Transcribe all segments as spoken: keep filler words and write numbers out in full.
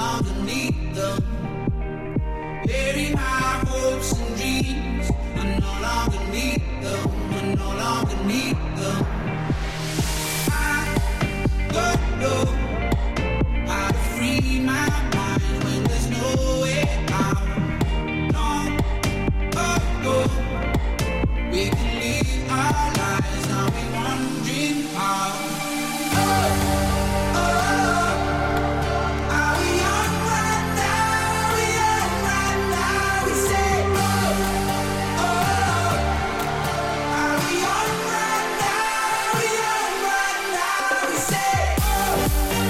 longer need them. Bury my hopes and dreams. I no longer need them. I no longer need them. I don't know how to free my mind when there's no way out. Long ago, we can live our lives, now we wondering how. Oh, oh, are we young right now? Are we young right now? We say, oh, oh, are we young right now? Are we young right now? We say, oh,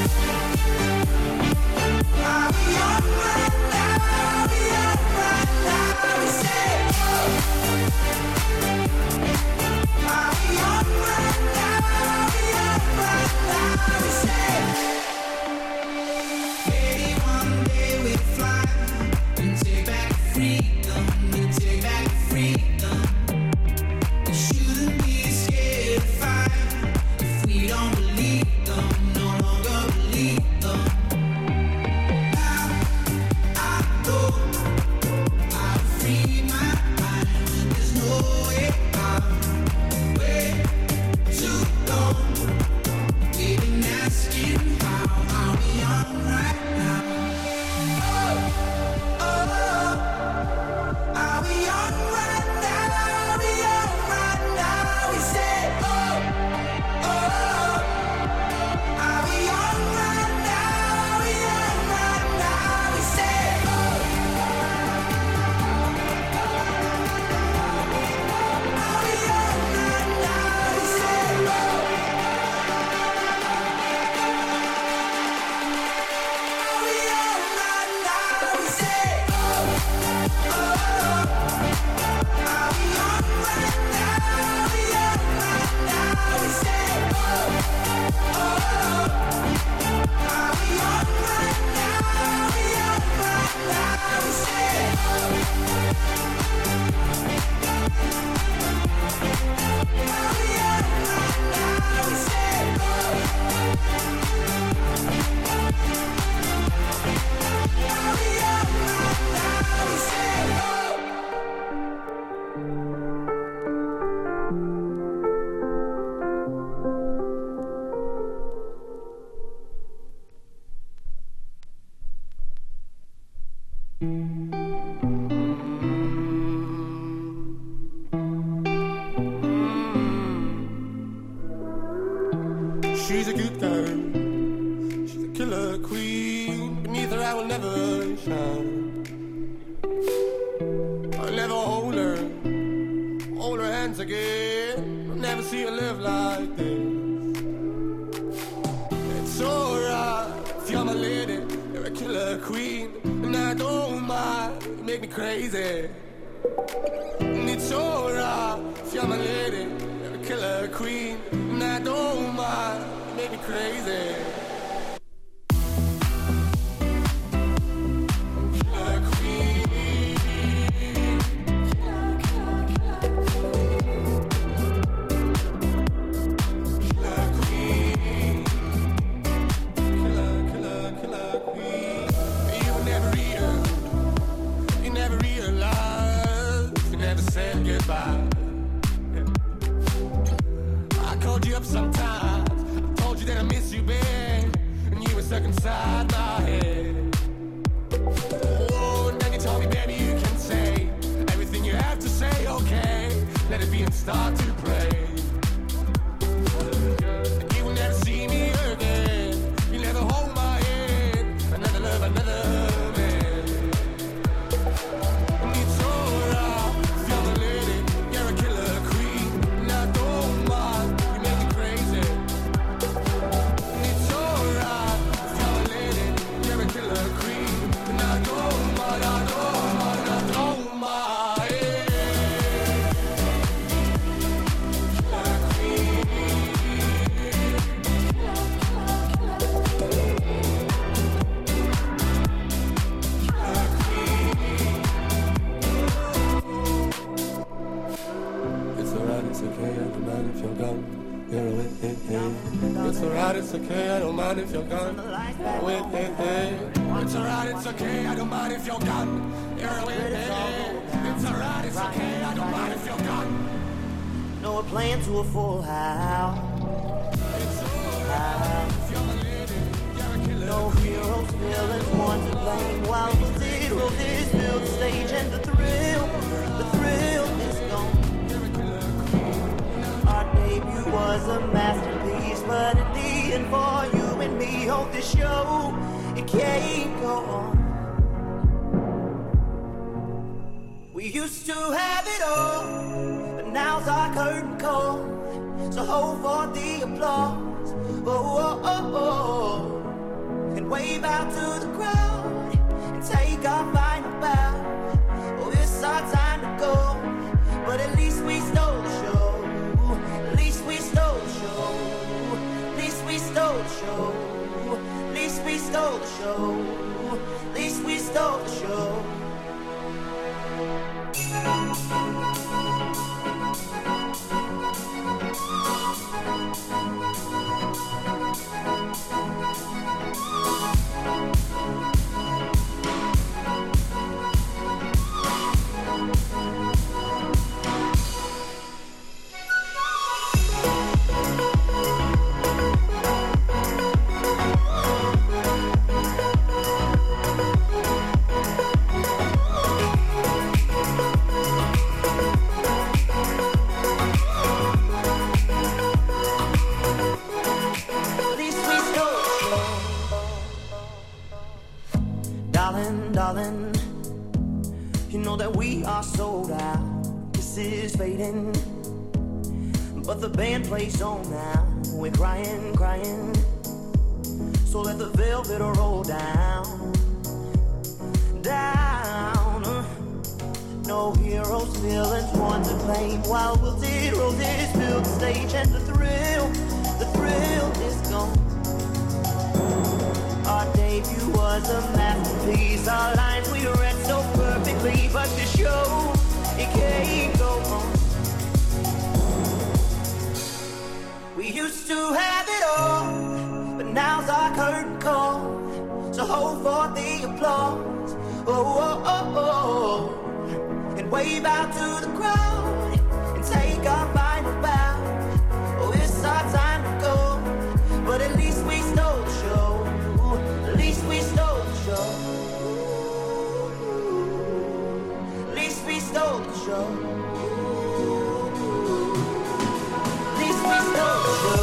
are we young right now? Are we young right now? We say, oh, are we young right now? Are we young right now? We say, maybe one day we'll fly and take back freedom, and take back freedom. We shouldn't be scared to fight if we don't believe them, no longer believe them. Now I know how to free my mind when there's no way out. Way too long, we've been asking how are we on right now? Oh, oh, are we on right now? Are we on right now? We say, oh, oh, are we on right now? Are we on right now? We say, oh, are we on right now? We say, oh, are we on right now? We say, oh, oh, are we on right now? Are we on right now? We say, oh, oh, are we on right now? Are we on right now? We say, oh, are we on right now? We say, oh, are we on right now? We say, oh. She's a good girl, she's a killer queen. Beneath her I will never shine. I'll never hold her, hold her hands again. I'll never see her live like this. It's alright, if you're my lady, you're a killer queen. And I don't mind, you make me crazy. And it's alright, if you're my lady, you're a killer queen. And I don't mind, you make me crazy. Killer queen. Killer queen. Killer, killer, killer queen. You will never read her. You never realize. You never said goodbye. I called you up sometimes. I told you that I miss you, babe. And you were stuck inside my head. Oh, and then you told me, baby, you can say everything you have to say, okay. Let it be and start to pray. And you will never see me again. You never hold my hand. Another love, another man. And it's alright, if you're the lady, you're a killer queen. And I don't mind, you make me crazy. And it's alright, if you're the lady, you're a killer queen. And I don't mind, I don't mind, I don't mind. Killer queen. It's alright, it's okay, I don't mind if you're gone. You're with it, hey. It's alright, it's okay, I don't mind if you're gone. You're with it, hey. It's alright, it's okay, I don't mind if you're gone. You're leaving. It's alright, it's okay, I don't mind if you're gone. No, we're playing to a full house. It's alright if you're the lady. You're a killer. No heroes, villains, one to blame. While the zero is built stage and the thrill, the thrill is gone. You're a killer queen. Our debut was a masterpiece, but in the end, for you and me, hold this show, it can't go on. We used to have it all, but now's our curtain call. So hold for the applause, oh, oh, oh, oh. And wave out to the crowd and take our final bow. Oh, it's our time to go, but at least we stole the show. At least we stole the show. At least we stole the show. At least we stole the show. At least we stole the show. Darling, you know that we are sold out. This is fading, but the band plays on now. We're crying, crying, so let the velvet roll down, down. No heroes, villains, one to blame. While we'll zero this build stage and the thrill, the thrill is gone. Our debut was a masterpiece. Our lines we read so perfectly, but the show, it can't go on. We used to have it all, but now's our curtain call. So hold for the applause, oh, oh, oh, oh. And wave out to the crowd and take our final bow. Oh, it's our time to go, but at least we stole the show. At least we stole the show. At least we stole the show. At least we stole the show.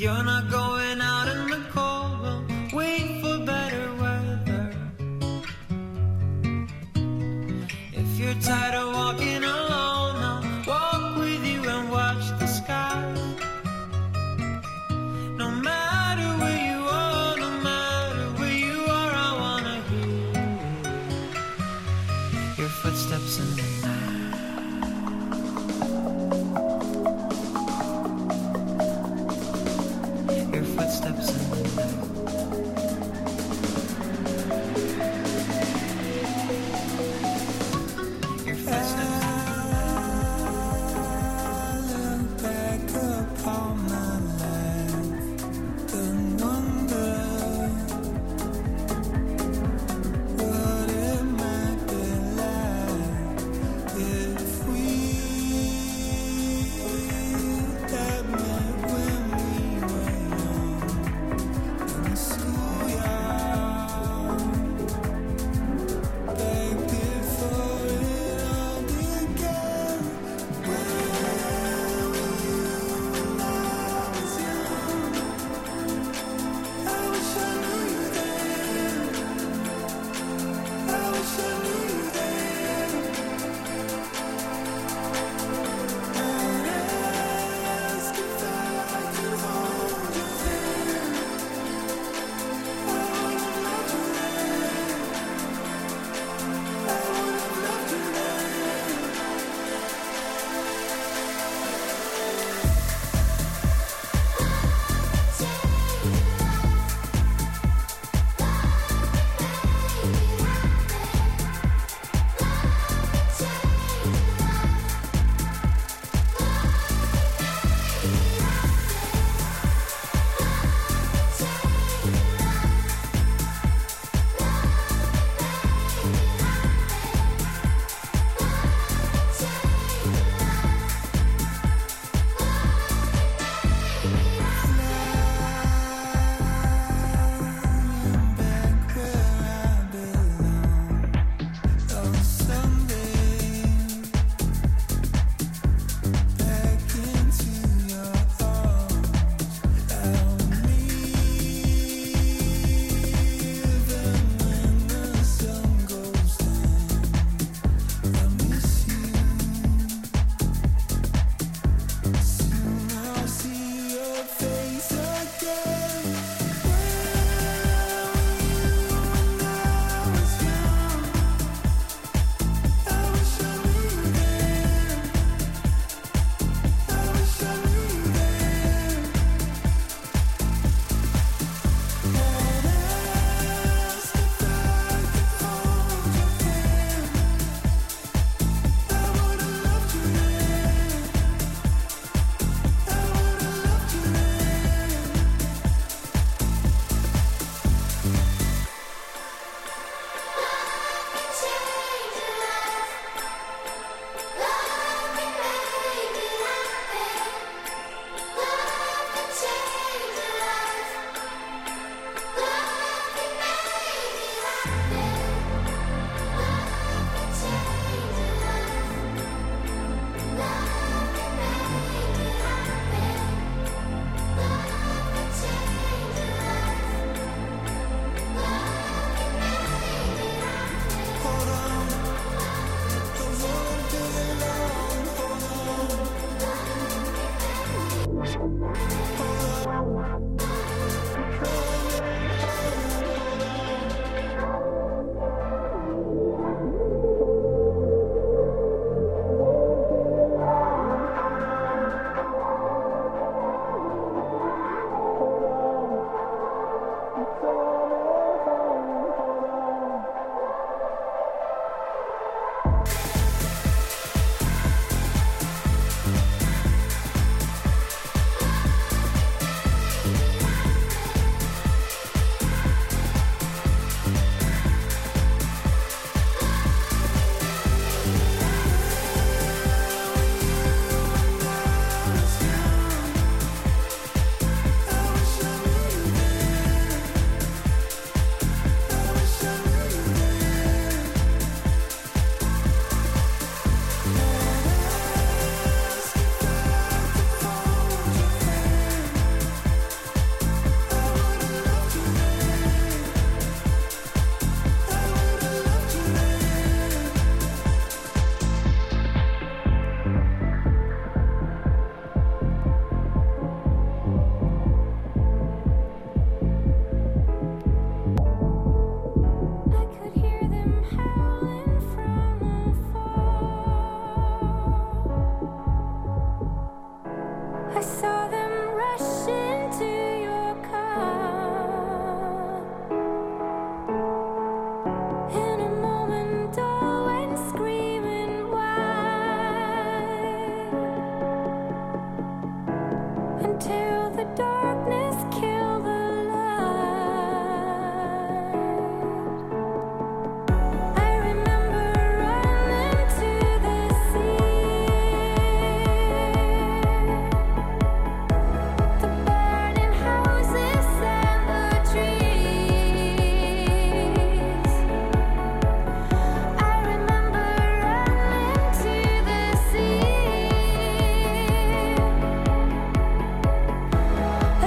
you're not going out in the cold, we'll wait for better weather. If you're tired of walking alone, I'll walk with you and watch the sky. No matter where you are, no matter where you are, I wanna hear your footsteps in the night. Your footsteps in the night. Your footsteps. the darkness kill the light. I remember running to the sea, the burning houses and the trees. I remember running to the sea.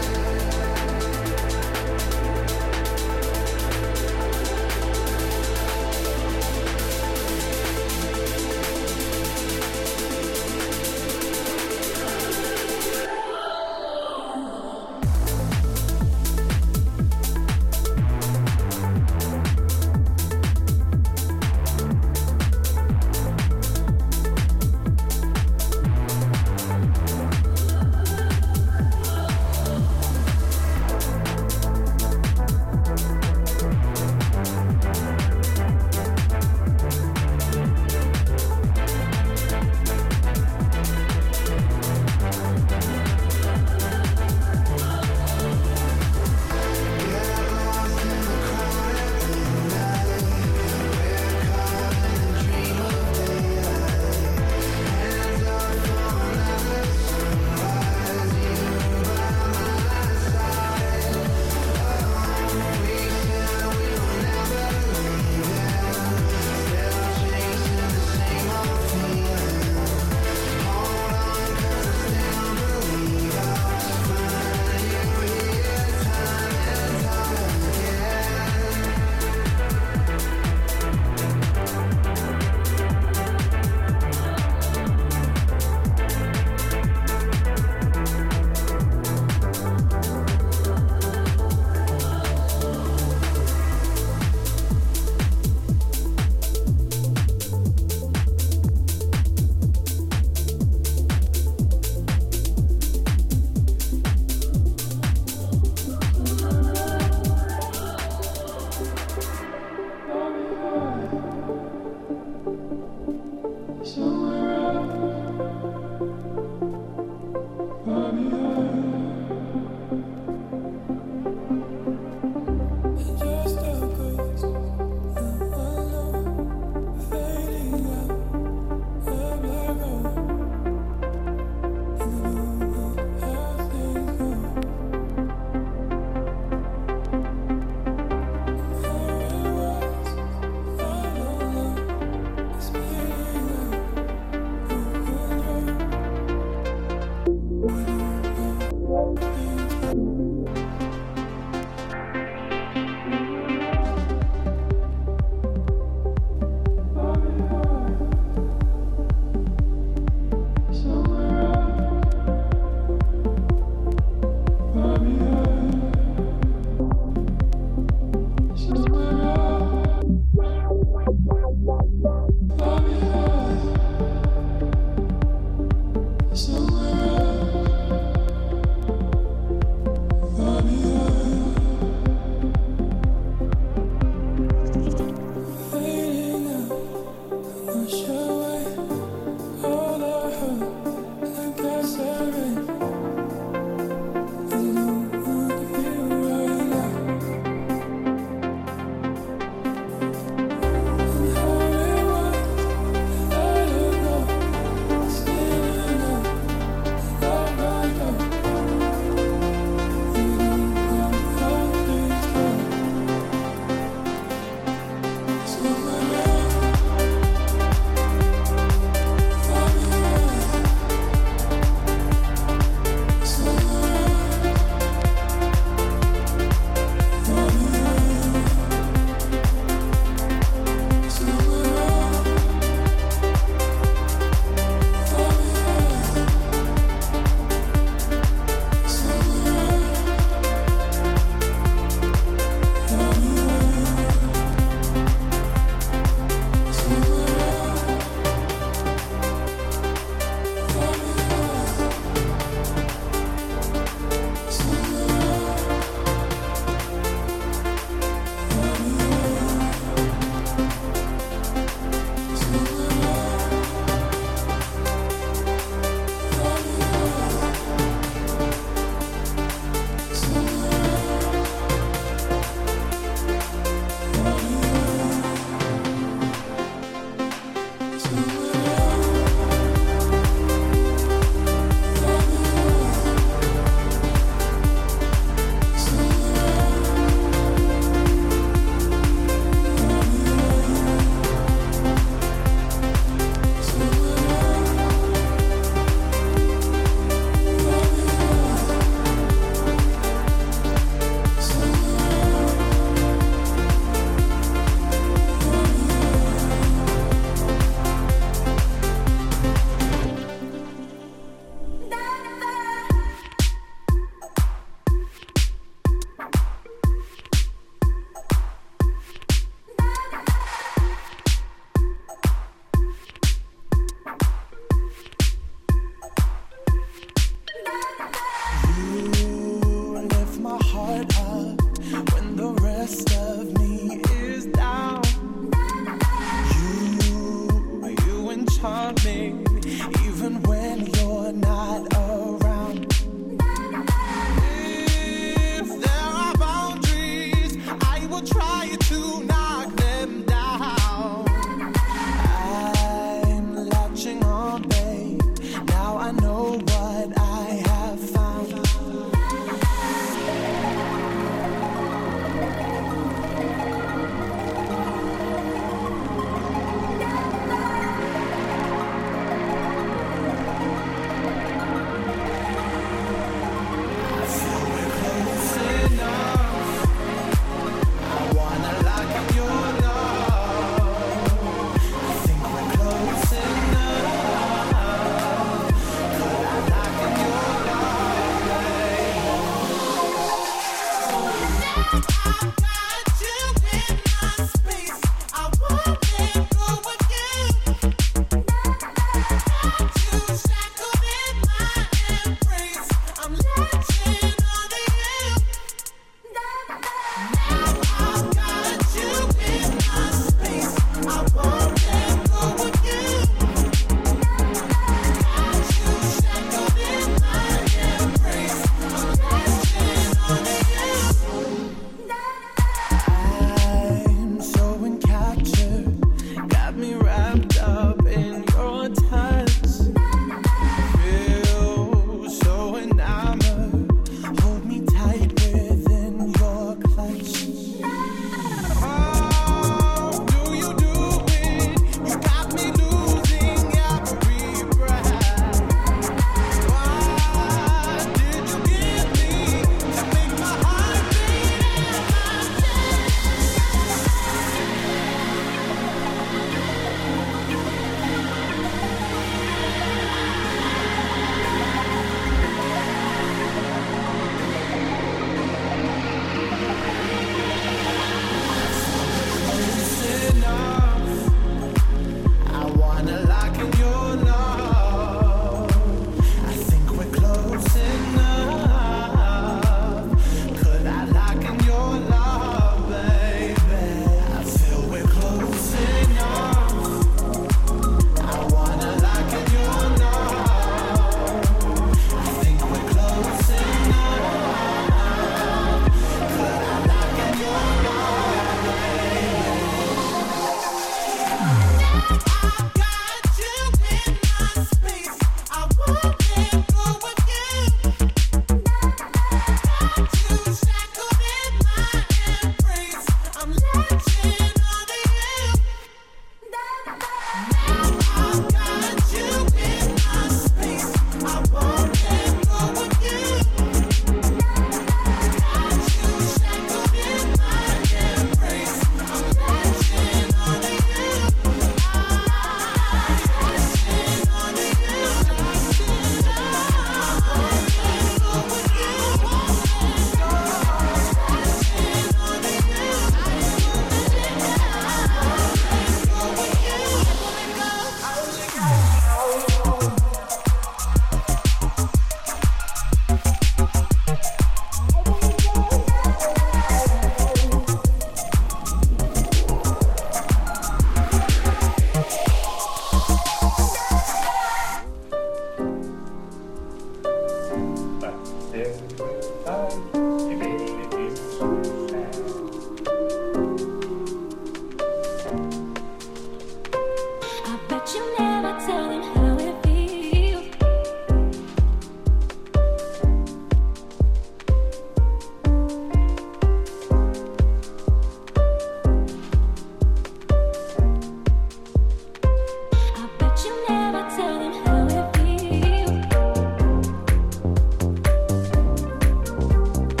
Tell them how it feels.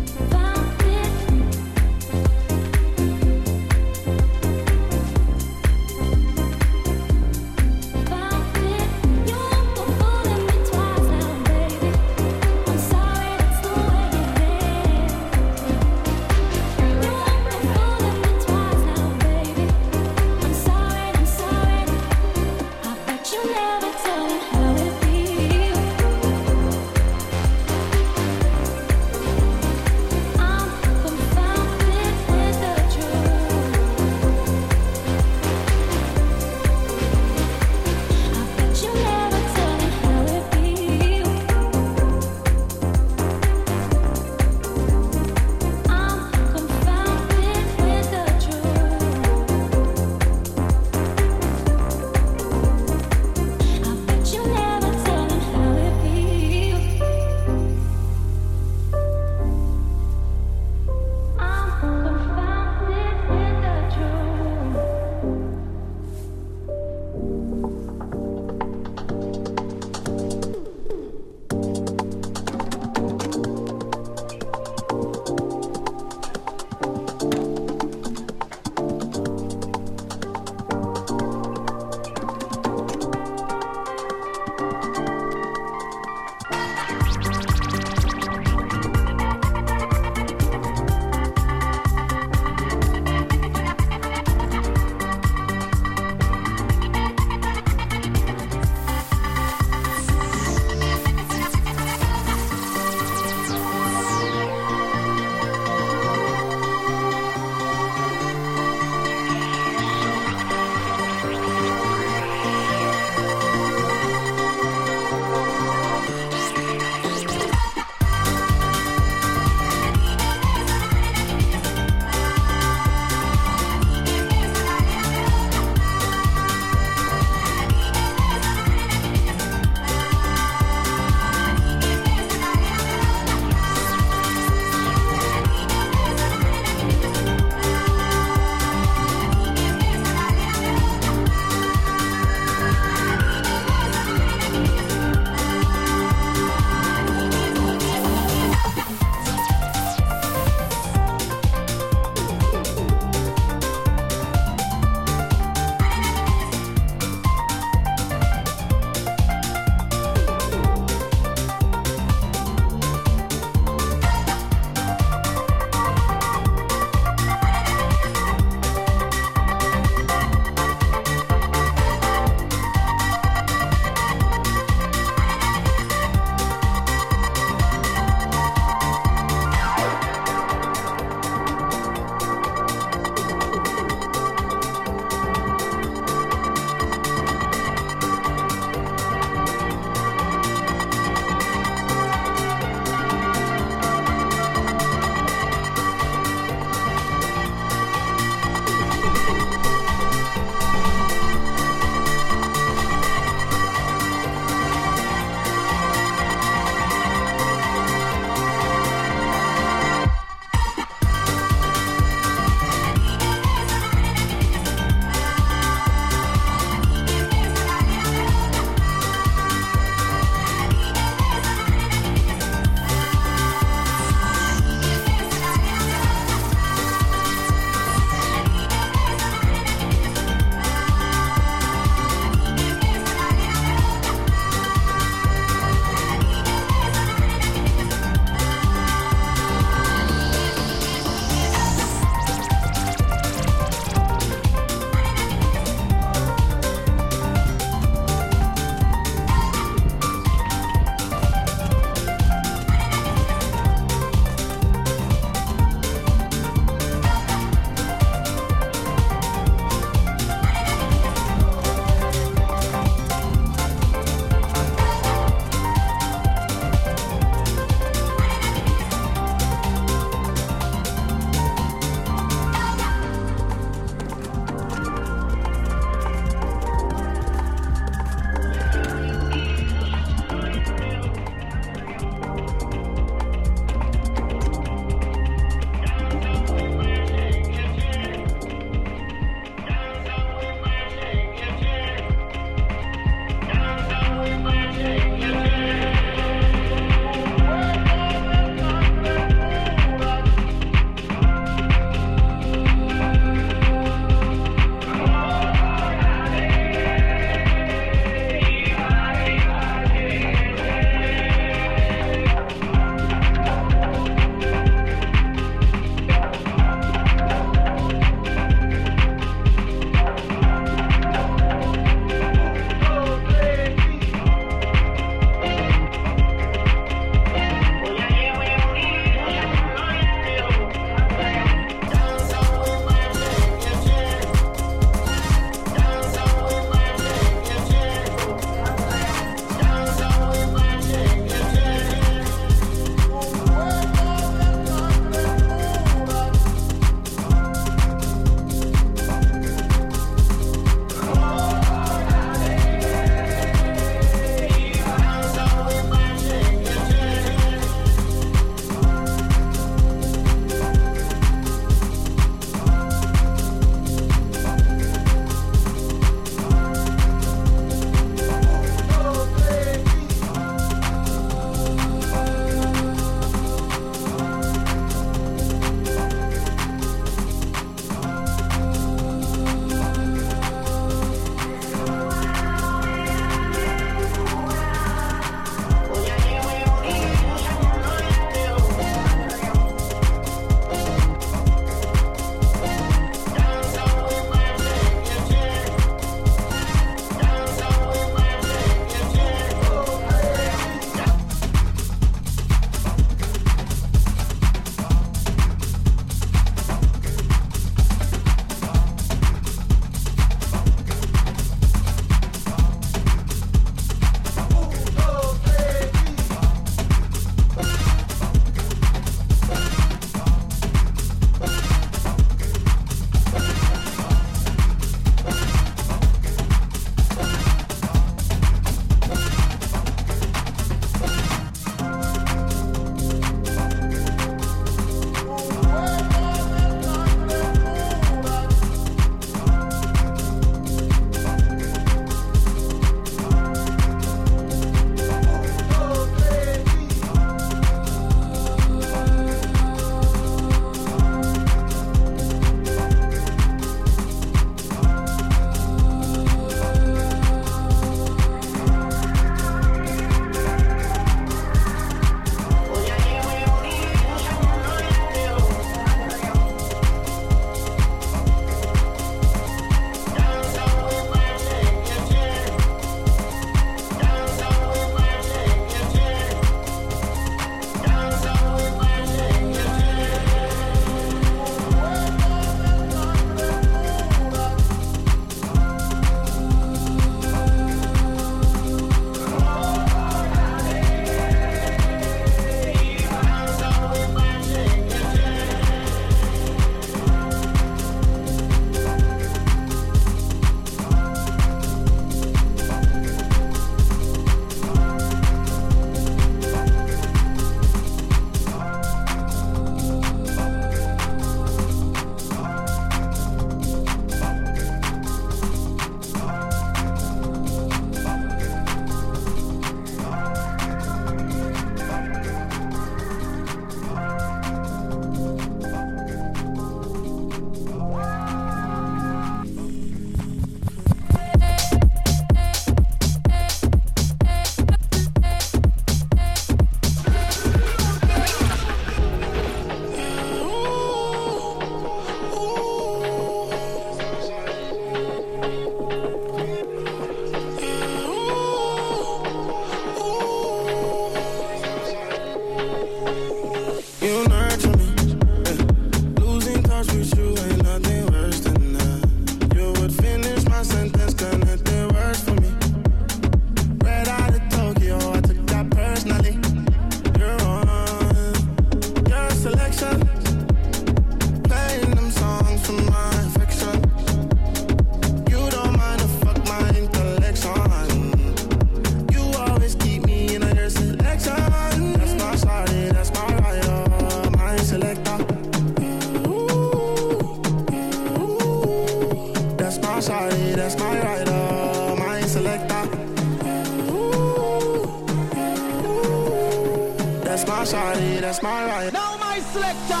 that's my shawty, that's my right. Now my selector.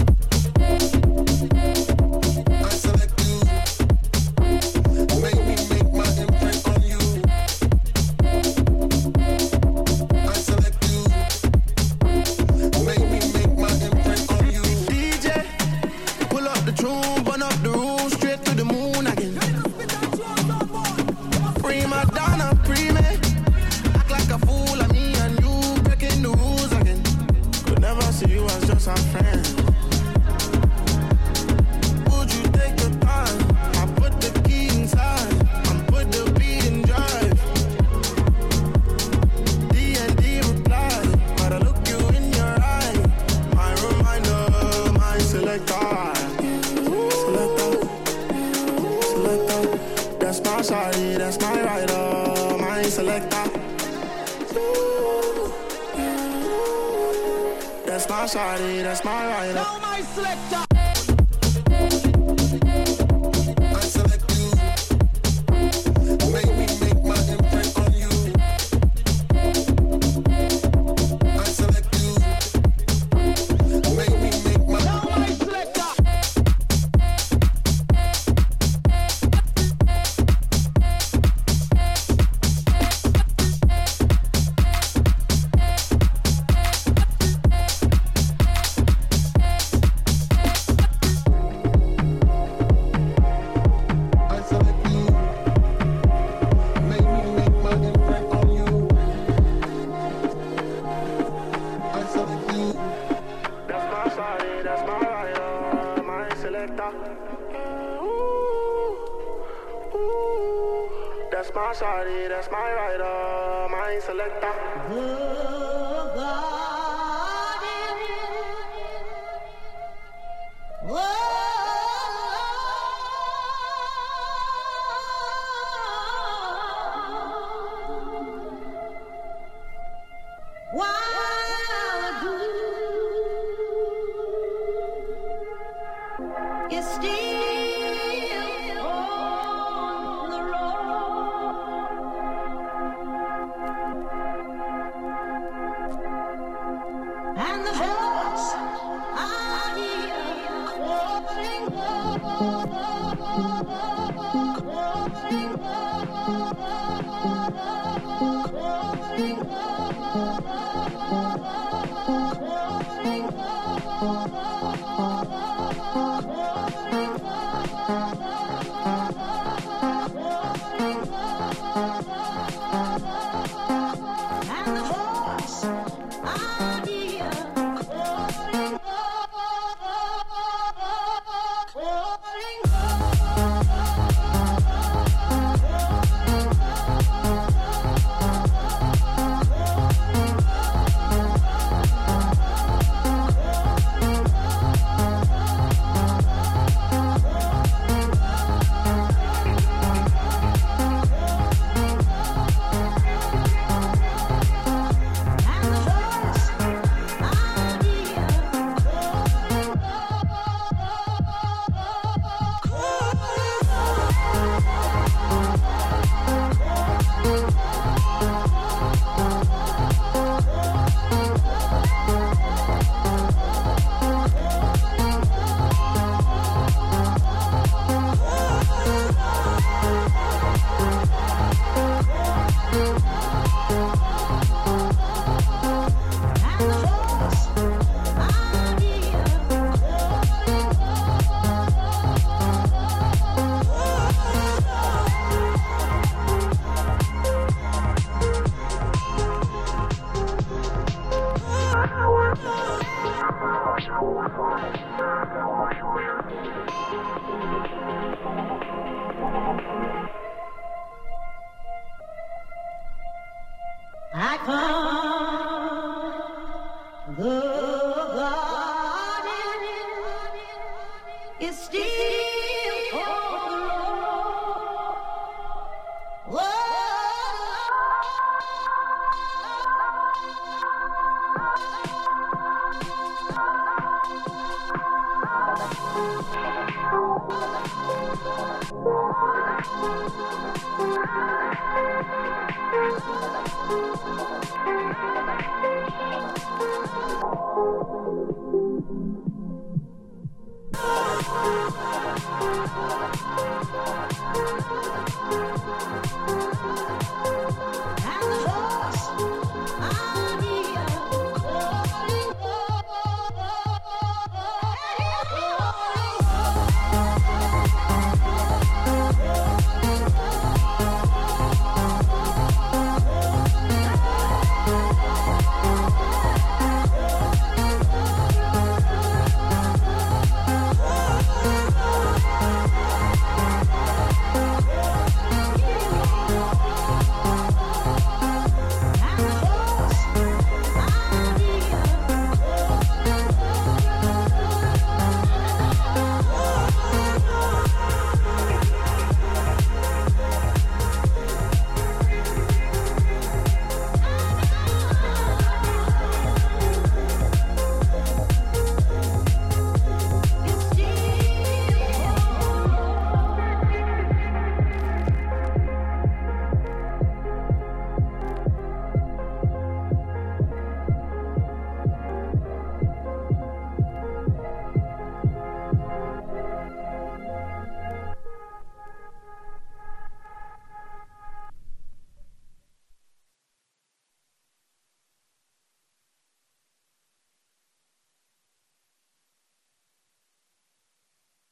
I select you. Make me make my imprint on you. I select you. Make me make my imprint on you. D J, pull up the tune, burn up the room, straight to the moon again. Prima donna, prime. Act like a fool, and me and you breaking the rules again. Could never see you as just a friend. Would you take the time? I put the key inside and put the beat in drive. D and D reply, but I look you in your eye. My reminder, my selector. Selector, selector. That's my shawty, that's my rider, my selector. That's my shawty, that's my rider. Now my selector. I select you. Make me make my imprint on you. I select you. Make me make my. Now my selector. I select you. Make me make my imprint on you. I select you. That's my shawty, that's my rider, my selector. Ooh, ooh. That's my shawty, that's my rider, my selector. Is still on the road, and the voice I hear calling, calling, and the voice I hear calling, I come the garden is still on the road. Whoa. And the